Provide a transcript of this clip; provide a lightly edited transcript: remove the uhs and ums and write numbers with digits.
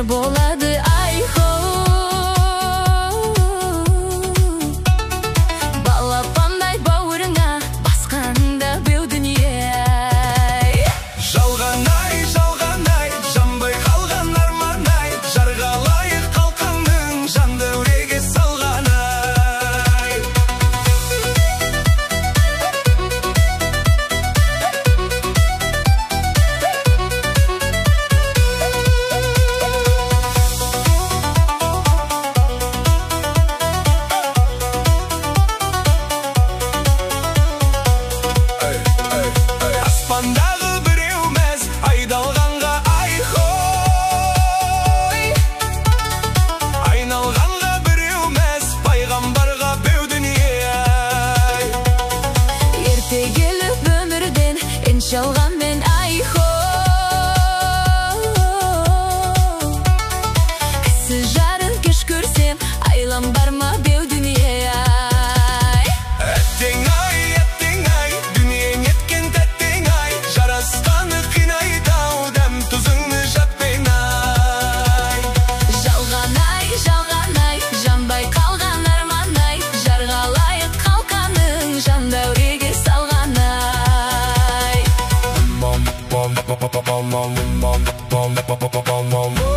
болады айхо. Балапандай бауырыңа басқанда беу дүние. Жалғанай, жалғанай, жанбай қалған арманай, жарға лайық қалқаның жанды өреге салғанай. Аспандағы біреу мәз, айдалғанға айхой. Айналғанға біреу мәз, пайғамбарға беу дүние. Ерте келіп өмірден енші алғанмен айхо. Кісі жарын кеш көрсем, айлам бар ма беу дүние. Әттең ай, дүниең еткен тәттең ай, жарасқаны қинайды-ау, дәм тұзыңны жатпен ай. Жалғанай, жалғанай, жанбай қалған арманай, жарға лайық қалқаның жан дәуреге салғанай.